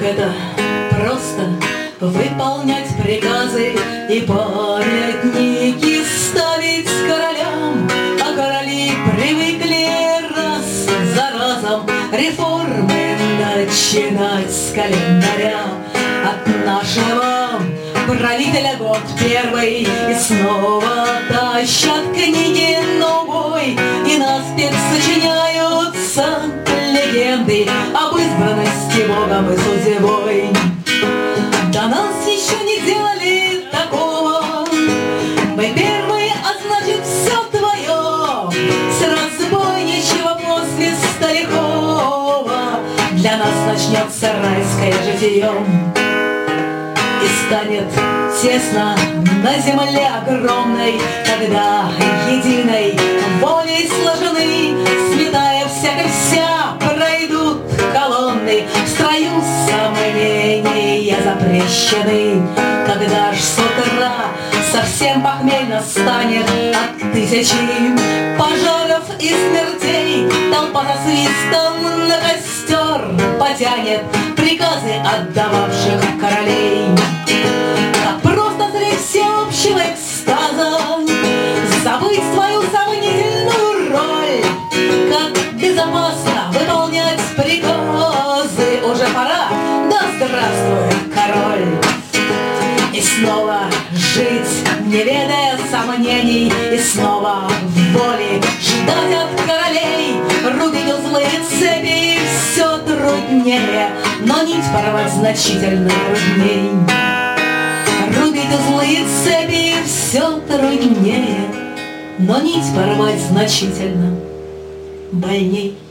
это просто выполнять приказы и памятники ставить королям, а короли привыкли раз за разом реформы начинать с календаря. От нашего правителя год первый, и снова тащат книги новой, и наспех сочиняются легенды об избранности Богом и судьбой. До нас еще не делали такого, мы первые, а значит все твое, с разбойничьего посвиста лихого для нас начнется райское житие. И станет тесно на земле огромной, когда единой волей сложены, сметая всякой вся, пройдут колонны, в строю сомнения запрещены. Когда ж с утра совсем похмельно станет от тысячи пожаров и смертей, толпа за свистом на костер потянет приказы отдававших королей. Как просто средь всеобщего экстаза забыть свою сомнительную роль, как безопасно выполнять приказы, уже пора, да здравствует король. И снова жить, не ведая сомнений, и снова в воле ждать от королей, рубить узлы цепи все труднее, но нить порвать значительно трудней. Рубить узлы цепи все труднее, но нить порвать значительно больней.